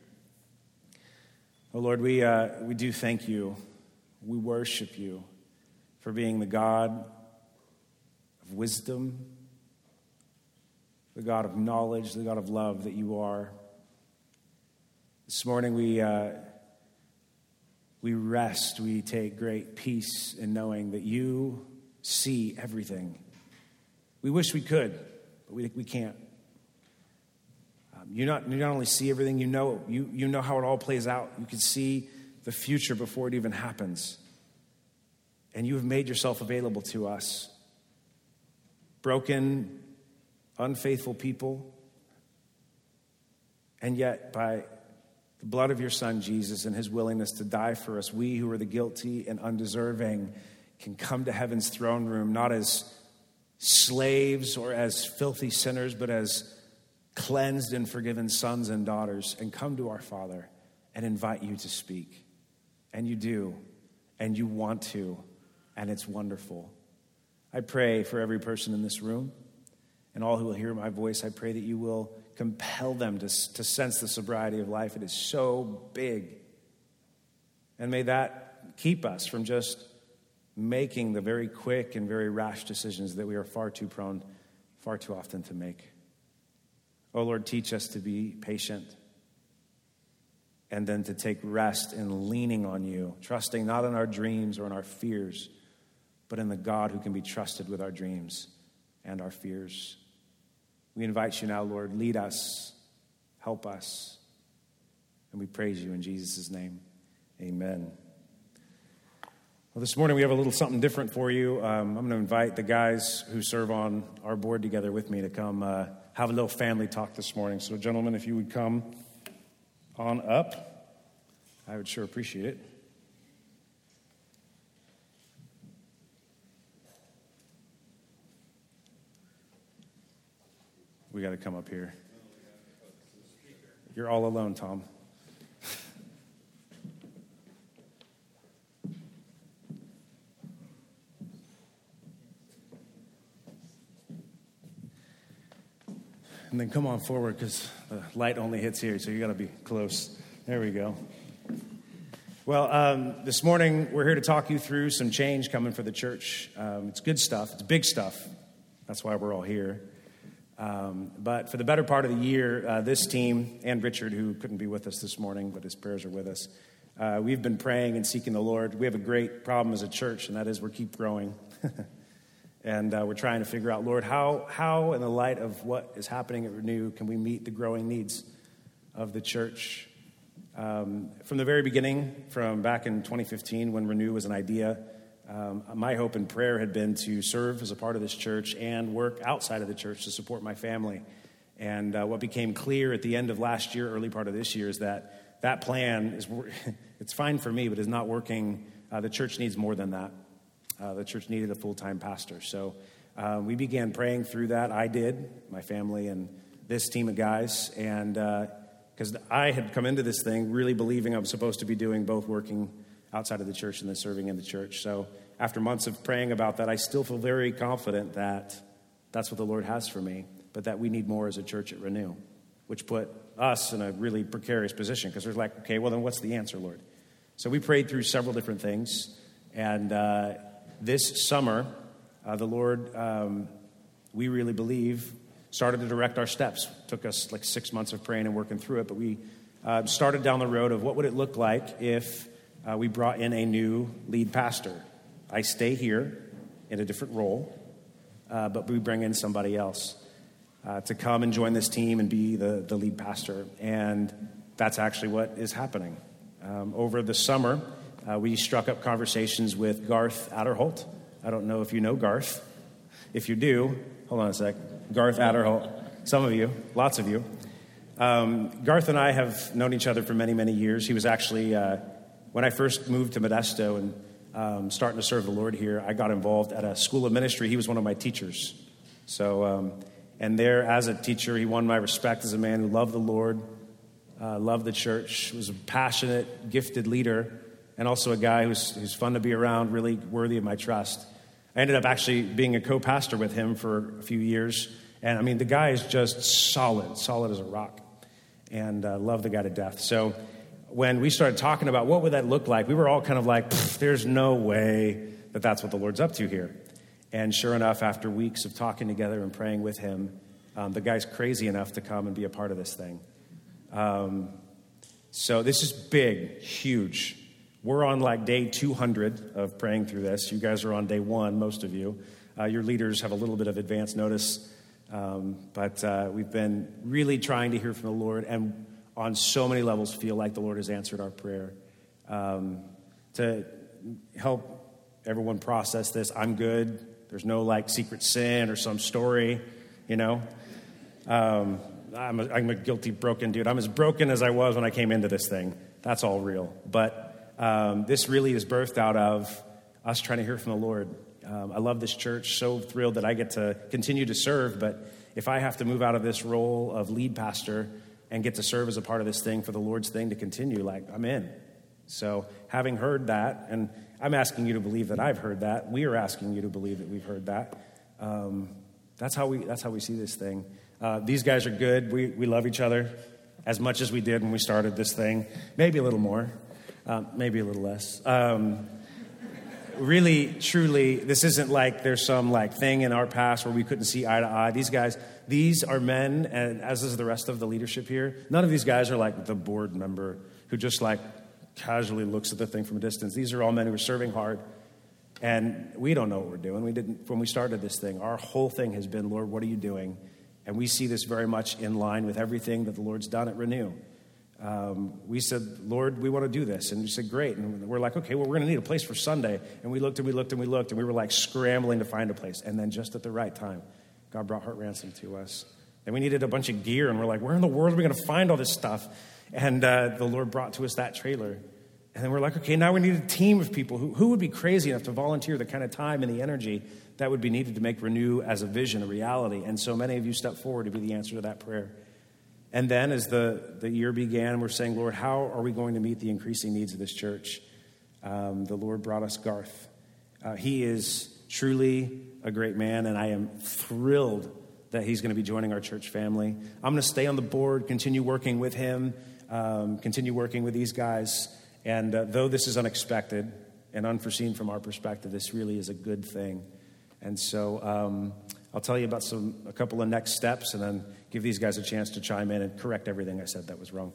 Oh, Lord, we uh, we do thank you. We worship you for being the God of wisdom, the God of knowledge, the God of love that you are. This morning we uh, we rest, we take great peace in knowing that you see everything. We wish we could, but we, we can't. Um, you, not, you not only see everything, you know, you, you know how it all plays out. You can see the future before it even happens. And you have made yourself available to us. Broken, unfaithful people. And yet, by the blood of your Son, Jesus, and his willingness to die for us, we who are the guilty and undeserving can come to heaven's throne room, not as slaves or as filthy sinners, but as cleansed and forgiven sons and daughters, and come to our Father and invite you to speak. And you do, and you want to, and it's wonderful. I pray for every person in this room and all who will hear my voice. I pray that you will compel them to, to sense the sobriety of life. It is so big. And may that keep us from just making the very quick and very rash decisions that we are far too prone, far too often to make. Oh Lord, teach us to be patient and then to take rest in leaning on you, trusting not in our dreams or in our fears, but in the God who can be trusted with our dreams and our fears. We invite you now, Lord, lead us, help us, and we praise you in Jesus' name. Amen. Well, this morning we have a little something different for you. Um, I'm going to invite the guys who serve on our board together with me to come uh, have a little family talk this morning. So, gentlemen, if you would come on up, I would sure appreciate it. We got to come up here. You're all alone, Tom. And then come on forward because the light only hits here, so you got to be close. There we go. Well, um, this morning we're here to talk you through some change coming for the church. Um, it's good stuff. It's big stuff. That's why we're all here. Um, but for the better part of the year, uh, this team and Richard, who couldn't be with us this morning, but his prayers are with us, uh, we've been praying and seeking the Lord. We have a great problem as a church, and that is we keep growing. And uh, we're trying to figure out, Lord, how, how in the light of what is happening at Renew, can we meet the growing needs of the church? Um, from the very beginning, from back in twenty fifteen, when Renew was an idea, um, my hope and prayer had been to serve as a part of this church and work outside of the church to support my family. And uh, what became clear at the end of last year, early part of this year, is that that plan is it's fine for me, but is not working. Uh, the church needs more than that. Uh, the church needed a full-time pastor. So uh, we began praying through that. I did, my family and this team of guys. And because uh, I had come into this thing really believing I was supposed to be doing both working outside of the church and then serving in the church. So after months of praying about that, I still feel very confident that that's what the Lord has for me, but that we need more as a church at Renew, which put us in a really precarious position because there's like, okay, well, then what's the answer, Lord? So we prayed through several different things. And uh, this summer, uh, the Lord, um, we really believe, started to direct our steps. Took us like six months of praying and working through it, but we uh, started down the road of what would it look like if uh, we brought in a new lead pastor. I stay here in a different role, uh, but we bring in somebody else uh, to come and join this team and be the, the lead pastor. And that's actually what is happening. Um, over the summer, uh, we struck up conversations with Garth Adderholt. I don't know if you know Garth. If you do, hold on a sec. Garth Adderholt. Some of you, lots of you. Um, Garth and I have known each other for many, many years. He was actually, uh, when I first moved to Modesto and um, starting to serve the Lord here, I got involved at a school of ministry. He was one of my teachers. So, um, and there as a teacher, he won my respect as a man who loved the Lord, uh, loved the church, was a passionate, gifted leader, and also a guy who's, who's fun to be around, really worthy of my trust. I ended up actually being a co-pastor with him for a few years. And I mean, the guy is just solid, solid as a rock. And uh, love the guy to death. So when we started talking about what would that look like, we were all kind of like, there's no way that that's what the Lord's up to here. And sure enough, after weeks of talking together and praying with him, um, the guy's crazy enough to come and be a part of this thing. Um, so this is big, huge. We're on like day two hundred of praying through this. You guys are on day one, most of you. Uh, your leaders have a little bit of advance notice. Um, but uh, we've been really trying to hear from the Lord, and on so many levels feel like the Lord has answered our prayer. Um, to help everyone process this, I'm good. There's no like secret sin or some story, you know. Um, I'm, a, I'm a guilty, broken dude. I'm as broken as I was when I came into this thing. That's all real. But um, this really is birthed out of us trying to hear from the Lord. Um, I love this church, so thrilled that I get to continue to serve, but if I have to move out of this role of lead pastor and get to serve as a part of this thing for the Lord's thing to continue, like, I'm in. So having heard that, and I'm asking you to believe that I've heard that, we are asking you to believe that we've heard that, um, that's how we that's how we see this thing. Uh, these guys are good. We, we love each other as much as we did when we started this thing, maybe a little more, uh, maybe a little less. Um Really, truly, this isn't like there's some like thing in our past where we couldn't see eye to eye. These guys, these are men, and as is the rest of the leadership here, none of these guys are like the board member who just like casually looks at the thing from a distance. These are all men who are serving hard, and we don't know what we're doing. We didn't when we started this thing. Our whole thing has been, Lord, what are you doing? And we see this very much in line with everything that the Lord's done at Renew. Um, we said, Lord, we want to do this. And you said, great. And we're like, okay, well, we're going to need a place for Sunday. And we looked and we looked and we looked and we were like scrambling to find a place. And then just at the right time, God brought Heart Ransom to us. And we needed a bunch of gear. And we're like, where in the world are we going to find all this stuff? And uh, the Lord brought to us that trailer. And then we're like, okay, now we need a team of people. Who, who would be crazy enough to volunteer the kind of time and the energy that would be needed to make Renew as a vision a reality? And so many of you stepped forward to be the answer to that prayer. And then as the, the year began, we're saying, Lord, how are we going to meet the increasing needs of this church? Um, the Lord brought us Garth. Uh, he is truly a great man, and I am thrilled that he's going to be joining our church family. I'm going to stay on the board, continue working with him, um, continue working with these guys. And uh, though this is unexpected and unforeseen from our perspective, this really is a good thing. And so um, I'll tell you about some a couple of next steps, and then give these guys a chance to chime in and correct everything I said that was wrong.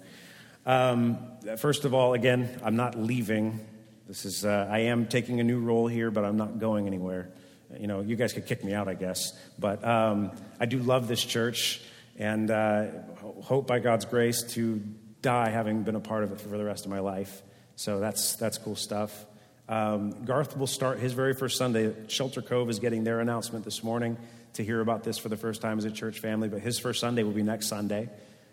Um, first of all, again, I'm not leaving. This is uh, I am taking a new role here, but I'm not going anywhere. You know, you guys could kick me out, I guess. But um, I do love this church, and uh, hope by God's grace to die having been a part of it for the rest of my life. So that's that's cool stuff. Um, Garth will start his very first Sunday. Shelter Cove is getting their announcement this morning to hear about this for the first time as a church family, but his first Sunday will be next Sunday.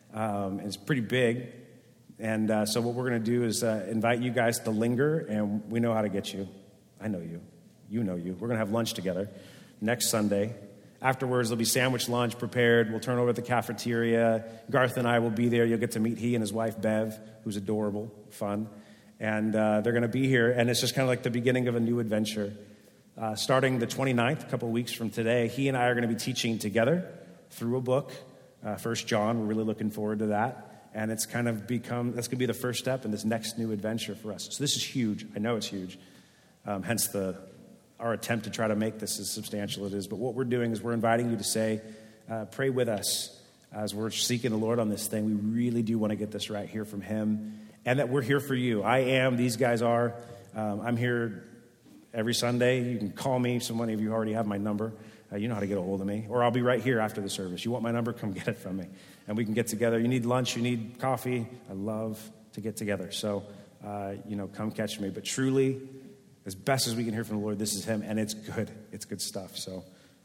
Um, it's pretty big, and uh, so what we're going to do is uh, invite you guys to linger, and we know how to get you. I know you. You know you. We're going to have lunch together next Sunday. Afterwards, there'll be sandwich lunch prepared. We'll turn over at the cafeteria. Garth and I will be there. You'll get to meet he and his wife, Bev, who's adorable, fun, and uh, they're going to be here, and it's just kind of like the beginning of a new adventure. Uh, starting the twenty-ninth, a couple of weeks from today, he and I are going to be teaching together through a book, uh, First John. We're really looking forward to that. And it's kind of become, that's going to be the first step in this next new adventure for us. So this is huge. I know it's huge. Um, hence the our attempt to try to make this as substantial as it is. But what we're doing is we're inviting you to say, uh, pray with us as we're seeking the Lord on this thing. We really do want to get this right, hear from him, and that we're here for you. I am, these guys are. Um, I'm here every Sunday. You can call me. So many of you already have my number. Uh, you know how to get a hold of me. Or I'll be right here after the service. You want my number? Come get it from me. And we can get together. You need lunch. You need coffee. I love to get together. So, uh, you know, come catch me. But truly, as best as we can hear from the Lord, this is him. And it's good. It's good stuff. So,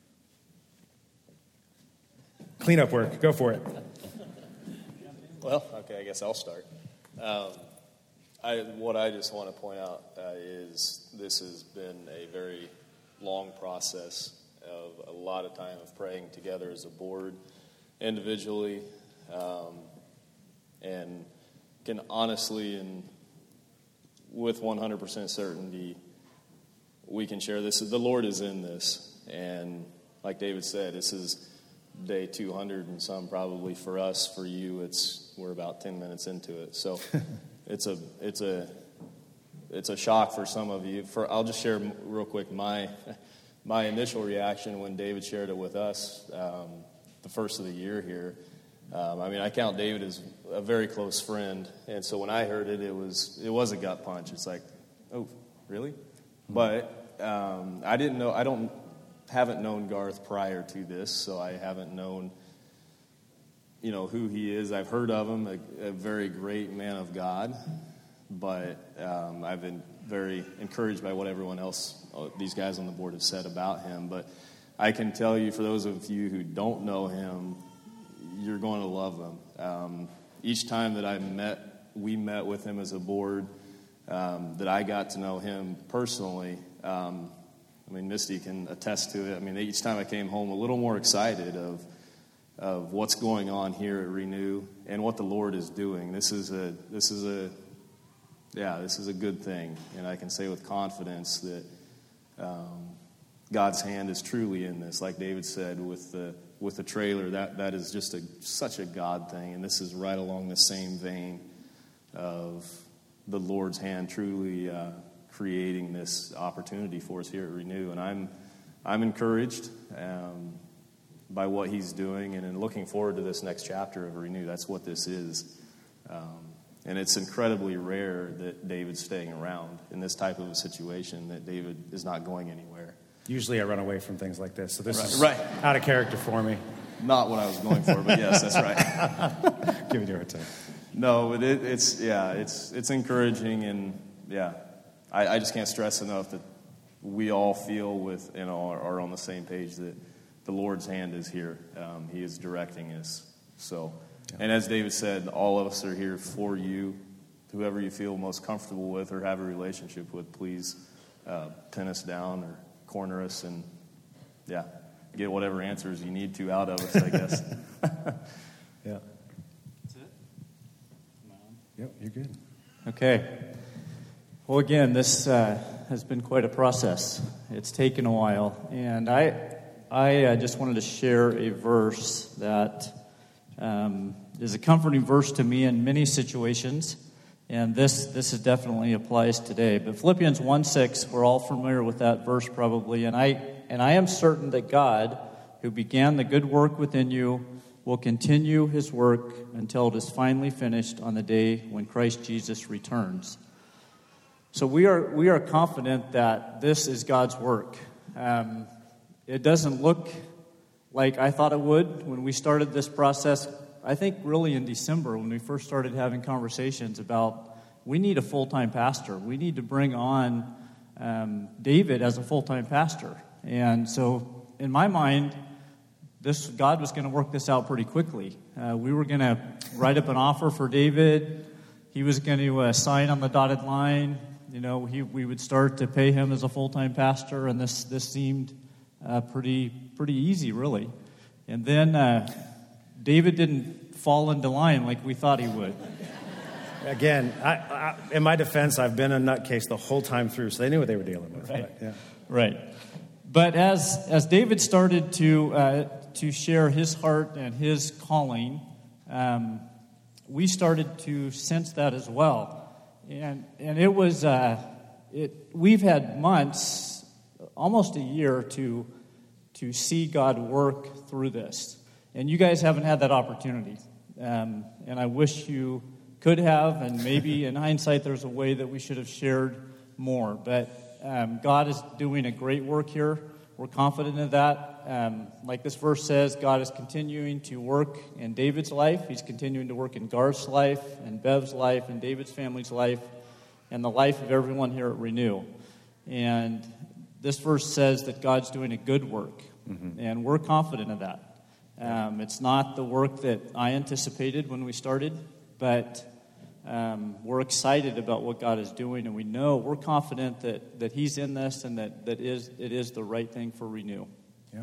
cleanup work. Go for it. Well, okay, I guess I'll start. Um, I, what I just want to point out uh, is this has been a very long process of a lot of time of praying together as a board, individually, um, and can honestly and with one hundred percent certainty, we can share this. The Lord is in this, and like David said, this is day two hundred and some probably for us. For you, it's we're about ten minutes into it, so. It's a it's a it's a shock for some of you. For I'll just share real quick my my initial reaction when David shared it with us um, the first of the year here. Um, I mean, I count David as a very close friend, and so when I heard it, it was it was a gut punch. It's like, oh, really? Mm-hmm. But um, I didn't know, I don't, haven't known Garth prior to this, so I haven't known, you know, who he is. I've heard of him, a, a very great man of God, but um, I've been very encouraged by what everyone else, these guys on the board have said about him. But I can tell you, for those of you who don't know him, you're going to love him. Um, each time that I met, we met with him as a board, um, that I got to know him personally. Um, I mean, Misty can attest to it. I mean, each time I came home a little more excited of of what's going on here at Renew and what the Lord is doing. This is a this is a yeah, this is a good thing, and I can say with confidence that um, God's hand is truly in this. Like David said with the with the trailer, that that is just a such a God thing, and this is right along the same vein of the Lord's hand truly uh, creating this opportunity for us here at Renew, and I'm I'm encouraged um, by what He's doing, and in looking forward to this next chapter of Renew. That's what this is. Um, And it's incredibly rare that David's staying around in this type of a situation, that David is not going anywhere. Usually I run away from things like this, so this right, is right. out of character for me. Not what I was going for, but yes, that's right. Give me your time. No, but it, it's, yeah, it's it's encouraging, and yeah, I, I just can't stress enough that we all feel with, you know, are, are on the same page, that the Lord's hand is here. Um, he is directing us, so... And as David said, all of us are here for you. Whoever you feel most comfortable with or have a relationship with, please uh, pin us down or corner us and, yeah, get whatever answers you need to out of us, I guess. Yeah. That's it? Am I on? Yep, you're good. Okay. Well, again, this uh, has been quite a process. It's taken a while. And I, I uh, just wanted to share a verse that... Um, is a comforting verse to me in many situations, and this this is definitely applies today. But Philippians one six, we're all familiar with that verse probably, and I and I am certain that God, who began the good work within you, will continue His work until it is finally finished on the day when Christ Jesus returns. So we are we are confident that this is God's work. Um, it doesn't look like I thought it would when we started this process. I think really in December when we first started having conversations about we need a full-time pastor. We need to bring on um, David as a full-time pastor. And so in my mind, this God was going to work this out pretty quickly. Uh, we were going to write up an offer for David. He was going to uh, sign on the dotted line. You know, he, we would start to pay him as a full-time pastor, and this this seemed uh, pretty pretty easy, really. And then uh, David didn't fall into line like we thought he would. Again, I, I, in my defense, I've been a nutcase the whole time through, so they knew what they were dealing with. Right. But, yeah. Right. But as as David started to uh, to share his heart and his calling, um, we started to sense that as well, and and it was uh, it. We've had months, almost a year, to to see God work through this, and you guys haven't had that opportunity, um, and I wish you could have, and maybe in hindsight, there's a way that we should have shared more, but. Um, God is doing a great work here. We're confident of that. Um, like this verse says, God is continuing to work in David's life. He's continuing to work in Garth's life, and Bev's life, and David's family's life, and the life of everyone here at Renew. And this verse says that God's doing a good work, mm-hmm. and we're confident of that. Um, it's not the work that I anticipated when we started, but... Um, we're excited about what God is doing, and we know, we're confident that, that He's in this and that, that is it is the right thing for Renew. Yeah.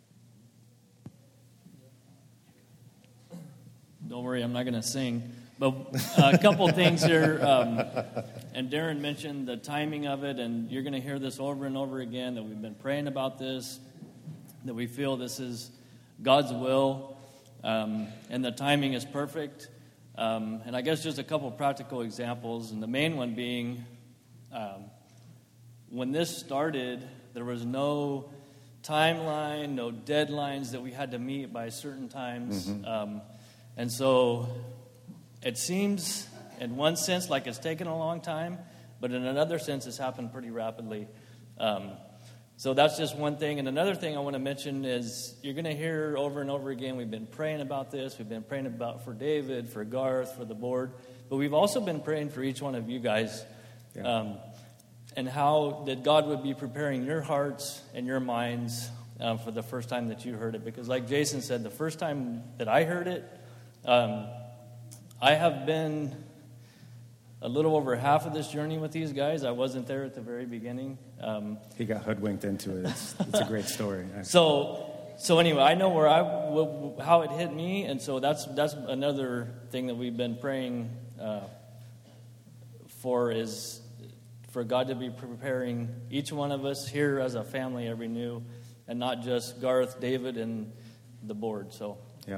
Don't worry, I'm not going to sing. But uh, a couple things here, um, and Darren mentioned the timing of it, and you're going to hear this over and over again, that we've been praying about this, that we feel this is God's will, um, and the timing is perfect. Um, and I guess just a couple practical examples, and the main one being, um, when this started, there was no timeline, no deadlines that we had to meet by certain times. Mm-hmm. Um, and so it seems, in one sense, like it's taken a long time, but in another sense, it's happened pretty rapidly. Um, so that's just one thing. And another thing I want to mention is you're going to hear over and over again, we've been praying about this. We've been praying about for David, for Garth, for the board. But we've also been praying for each one of you guys. Yeah. Um, and how that God would be preparing your hearts and your minds um, for the first time that you heard it. Because like Jason said, the first time that I heard it, um, I have been a little over half of this journey with these guys. I wasn't there at the very beginning. Um, he got hoodwinked into it. It's, it's a great story. so, so anyway, I know where I how it hit me, and so that's that's another thing that we've been praying uh, for is for God to be preparing each one of us here as a family at Renew, and not just Garth, David, and the board. So yeah.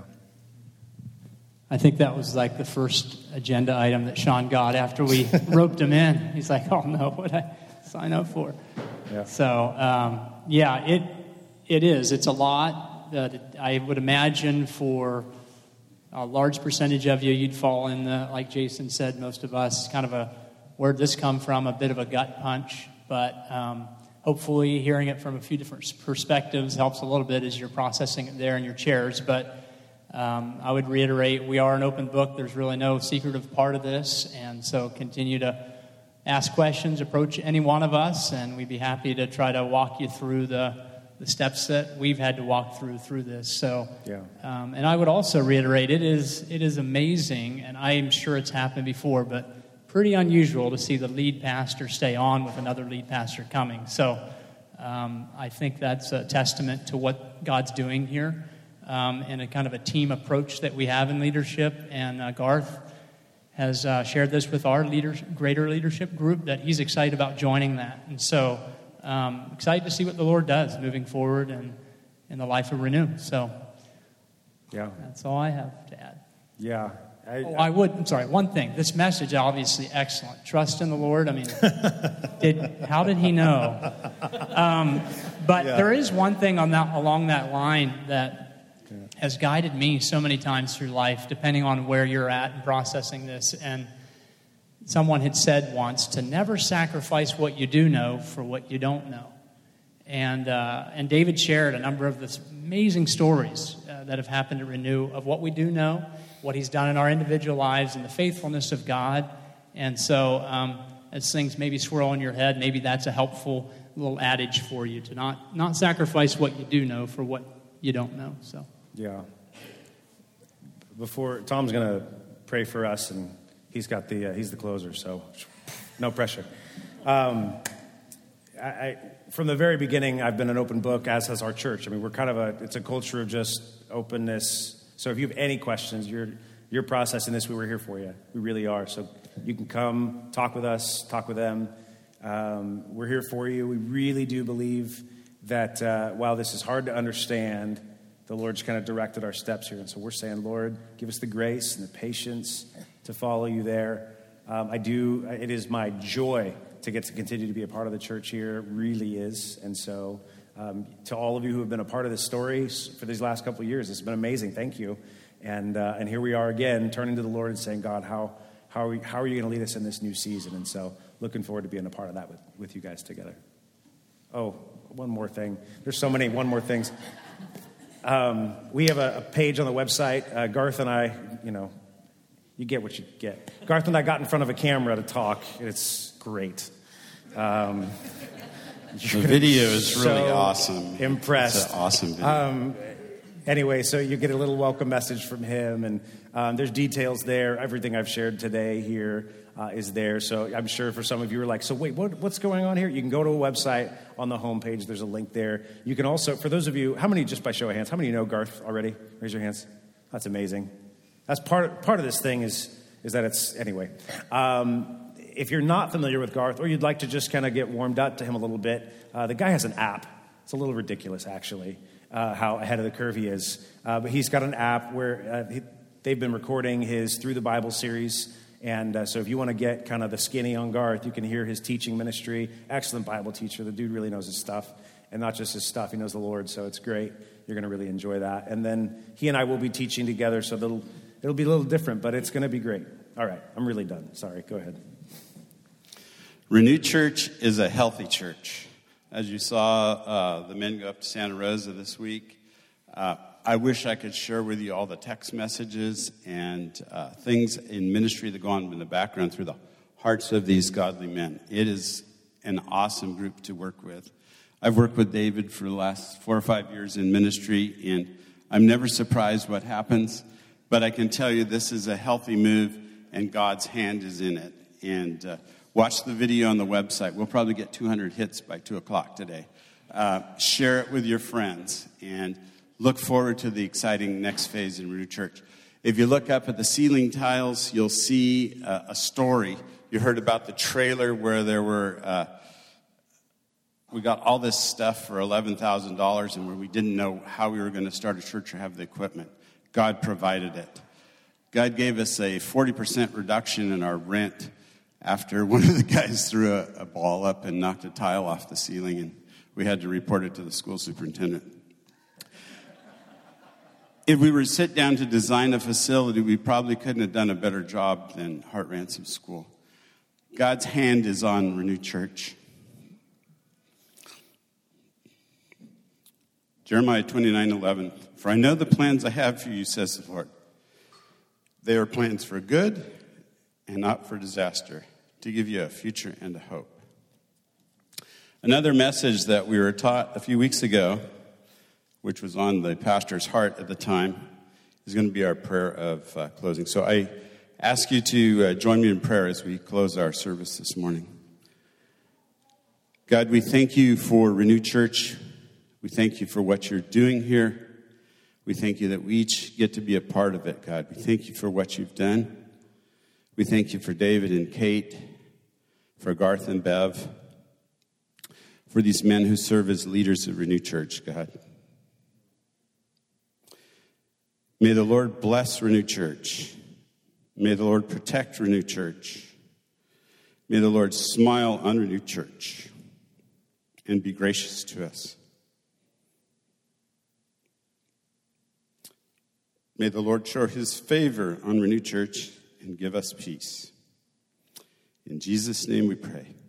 I think that was like the first agenda item that Sean got after we roped him in. He's like, oh no, what did I sign up for? Yeah. So, um, yeah, it it is. It's a lot. That I would imagine for a large percentage of you, you'd fall in the, like Jason said, most of us, kind of a, where'd this come from, a bit of a gut punch. But um, hopefully hearing it from a few different perspectives helps a little bit as you're processing it there in your chairs. But Um, I would reiterate, we are an open book. There's really no secretive part of this. And so continue to ask questions, approach any one of us, and we'd be happy to try to walk you through the, the steps that we've had to walk through through this. So, yeah. um, and I would also reiterate, it is it is amazing, and I'm sure it's happened before, but pretty unusual to see the lead pastor stay on with another lead pastor coming. So um, I think that's a testament to what God's doing here. Um, and a kind of a team approach that we have in leadership. And uh, Garth has uh, shared this with our leaders, greater leadership group, that he's excited about joining that. And so um, excited to see what the Lord does moving forward and in the life of Renew. So yeah, that's all I have to add. Yeah. I, oh, I would, I'm sorry, one thing. This message, obviously excellent. Trust in the Lord. I mean, did how did he know? Um, but yeah. there is one thing on that along that line that has guided me so many times through life, depending on where you're at in processing this. And someone had said once to never sacrifice what you do know for what you don't know. And uh, and David shared a number of this amazing stories uh, that have happened at Renew of what we do know, what he's done in our individual lives, and the faithfulness of God. And so um, as things maybe swirl in your head, maybe that's a helpful little adage for you to not, not sacrifice what you do know for what you don't know. So. Yeah. Before Tom's going to pray for us, and he's got the uh, he's the closer, so no pressure. Um, I, I, from the very beginning, I've been an open book, as has our church. I mean, we're kind of a it's a culture of just openness. So if you have any questions, you're you're processing this. We were here for you. We really are. So you can come talk with us, talk with them. Um, we're here for you. We really do believe that uh, while this is hard to understand, the Lord's kind of directed our steps here. And so we're saying, Lord, give us the grace and the patience to follow you there. Um, I do, it is my joy to get to continue to be a part of the church here. It really is. And so um, to all of you who have been a part of this story for these last couple of years, it's been amazing. Thank you. And uh, and here we are again, turning to the Lord and saying, God, how how are, we, how are you going to lead us in this new season? And so looking forward to being a part of that with, with you guys together. Oh, one more thing. There's so many one more things. Um, we have a, a page on the website. Uh, Garth and I, you know, you get what you get. Garth and I got in front of a camera to talk. It's great. Um, the video is really so awesome. Impressed. It's an awesome video. Um, anyway, so you get a little welcome message from him, and um, there's details there. Everything I've shared today here uh, is there. So I'm sure for some of you are like, so wait, what, what's going on here? You can go to a website on the homepage. There's a link there. You can also, for those of you, how many, just by show of hands, how many know Garth already? Raise your hands. That's amazing. That's part, part of this thing is, is that it's, anyway. Um, if you're not familiar with Garth, or you'd like to just kind of get warmed up to him a little bit, uh, the guy has an app. It's a little ridiculous, actually, uh, how ahead of the curve he is. Uh, but he's got an app where uh, he, they've been recording his Through the Bible series. And uh, so if you want to get kind of the skinny on Garth, you can hear his teaching ministry. Excellent Bible teacher. The dude really knows his stuff. And not just his stuff, he knows the Lord. So it's great. You're going to really enjoy that. And then he and I will be teaching together, so it'll, it'll be a little different, but it's going to be great. All right, I'm really done. Sorry, go ahead. Renew Church is a healthy church. As you saw uh, the men go up to Santa Rosa this week, uh, I wish I could share with you all the text messages and uh, things in ministry that go on in the background through the hearts of these godly men. It is an awesome group to work with. I've worked with David for the last four or five years in ministry, and I'm never surprised what happens, but I can tell you this is a healthy move, and God's hand is in it. And uh, watch the video on the website. We'll probably get two hundred hits by two o'clock today. Uh, share it with your friends, and look forward to the exciting next phase in Renew Church. If you look up at the ceiling tiles, you'll see uh, a story. You heard about the trailer where there were, uh, we got all this stuff for eleven thousand dollars, and where we didn't know how we were going to start a church or have the equipment. God provided it. God gave us a forty percent reduction in our rent after one of the guys threw a, a ball up and knocked a tile off the ceiling, and we had to report it to the school superintendent. If we were to sit down to design a facility, we probably couldn't have done a better job than Heart Ransom School. God's hand is on Renew Church. Jeremiah twenty-nine eleven. For I know the plans I have for you, says the Lord. They are plans for good and not for disaster, to give you a future and a hope. Another message that we were taught a few weeks ago, which was on the pastor's heart at the time, is going to be our prayer of uh, closing. So I ask you to uh, join me in prayer as we close our service this morning. God, we thank you for Renew Church. We thank you for what you're doing here. We thank you that we each get to be a part of it, God. We thank you for what you've done. We thank you for David and Kate, for Garth and Bev, for these men who serve as leaders of Renew Church, God. May the Lord bless Renew Church. May the Lord protect Renew Church. May the Lord smile on Renew Church and be gracious to us. May the Lord show his favor on Renew Church and give us peace. In Jesus' name we pray.